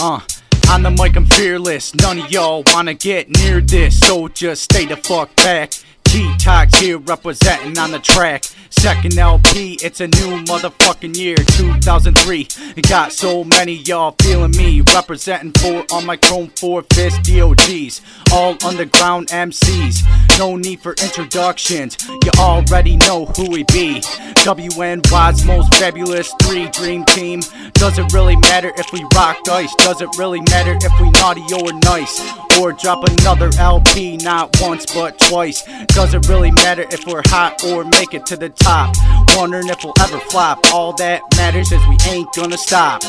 On the mic I'm fearless, none of y'all wanna get near this, so just stay the fuck back. G-Tox here representing on the track. Second LP, it's a new motherfucking year, 2003. Got so many y'all feeling me, representing for all my Chrome 4-fist DOGs, all underground MCs. No need for introductions, you already know who we be. WNY's most fabulous 3 dream team. Does it really matter if we rock dice? Does it really matter if we naughty or nice? Or drop another LP, not once but twice? Does it really matter if we're hot or make it to the top? Wondering if we'll ever flop. All that matters is we ain't gonna stop.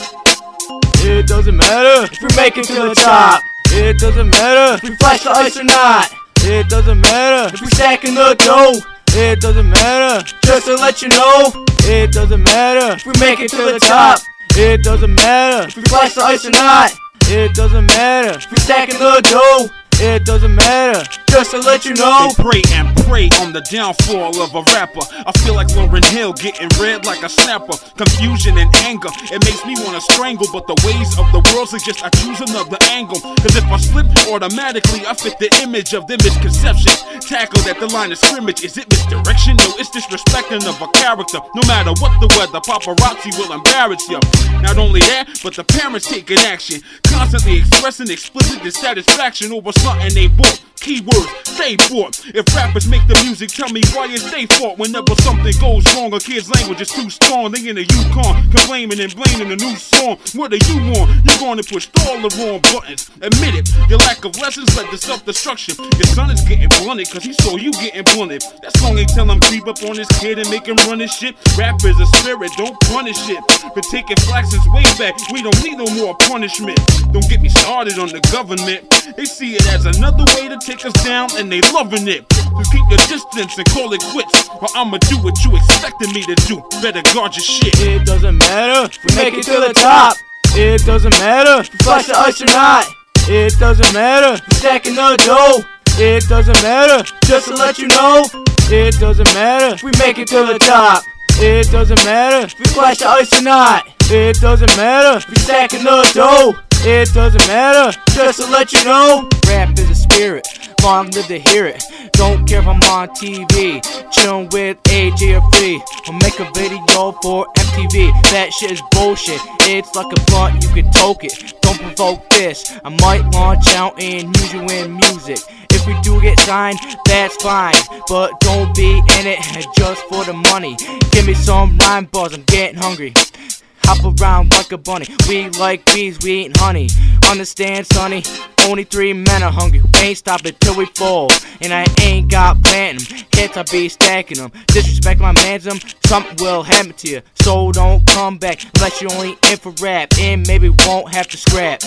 It doesn't matter if we make it to the top. It doesn't matter if we flash the ice or not. It doesn't matter if we stacking the dough. It doesn't matter, just to let you know. It doesn't matter if we make it to the top. It doesn't matter if we flash the ice or not. It doesn't matter if we stacking the dough. It doesn't matter, just to let you know. They pray and pray on the downfall of a rapper. I feel like Lauryn Hill getting red like a snapper. Confusion and anger, it makes me wanna strangle. But the ways of the world suggest I choose another angle. Cause if I slip, automatically I fit the image of the misconception. Tackled at the line of scrimmage, is it misdirection? No, it's disrespecting of a character. No matter what the weather, paparazzi will embarrass you. Not only that, but the parents taking action, constantly expressing explicit dissatisfaction over something they bought. Keywords, stay bought. If rappers make the music, tell me why it's they fault. Whenever something goes wrong, a kid's language is too strong. They in the Yukon, complaining and blaming a new song. What do you want? You're gonna push all the wrong buttons. Admit it, your lack of lessons led to self-destruction. Your son is getting blunted cause he saw you getting blunted. That song ain't tell him creep up on his kid and make him run his shit. Rap is a spirit, don't punish it. Been taking flack since way back, we don't need no more punishment. Don't get me started on the government. They see it as another way to take us down and they loving it. So keep your distance and call it quits, or I'ma do what you expected me to do. Better guard your shit. It doesn't matter if we make it to the top. It doesn't matter if we flash the ice or not. It doesn't matter if we're stacking the dough. It doesn't matter, just to let you know. It doesn't matter if we make it to the top. It doesn't matter if we flash the ice or not. It doesn't matter if we stacking the dough. It doesn't matter, just to let you know. Rap is a spirit, long live to hear it. Don't care if I'm on TV, chillin' with AJ or Free, or make a video for MTV. That shit is bullshit, it's like a blunt, you can toke it. Don't provoke this, I might launch out and use you in music. If we do get signed, that's fine, but don't be in it just for the money. Give me some rhyme bars, I'm getting hungry. Hop around like a bunny, we like bees, we ain't honey. Understand, sonny, only 3 men are hungry. We ain't stopping till we fall, and I ain't got platinum hits, I be stacking them. Disrespect my mansum, something will happen to you. So don't come back unless you only in for rap, and maybe won't have to scrap.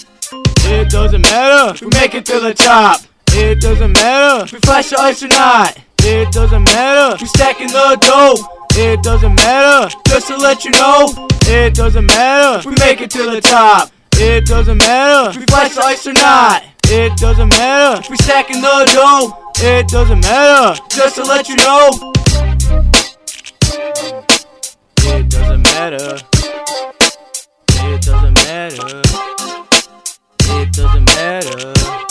It doesn't matter if we make it to the top. It doesn't matter if we flash the ice or not. It doesn't matter if we stacking the dough. It doesn't matter, just to let you know. It doesn't matter if we make it to the top. It doesn't matter if we flash the ice or not. It doesn't matter if we stacking the dough. It doesn't matter, just to let you know. It doesn't matter. It doesn't matter. It doesn't matter.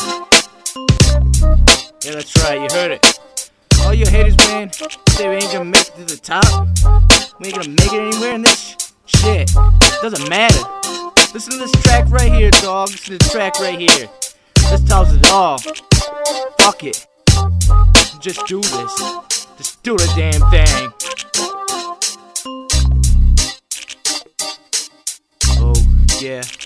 Yeah, that's right, you heard it. All you haters, man, say we ain't gonna make it to the top. We ain't gonna make it anywhere in this shit. Doesn't matter. Listen to this track right here, dog. Listen to this track right here. This tells it all. Fuck it. Just do this. Just do the damn thing. Oh, yeah.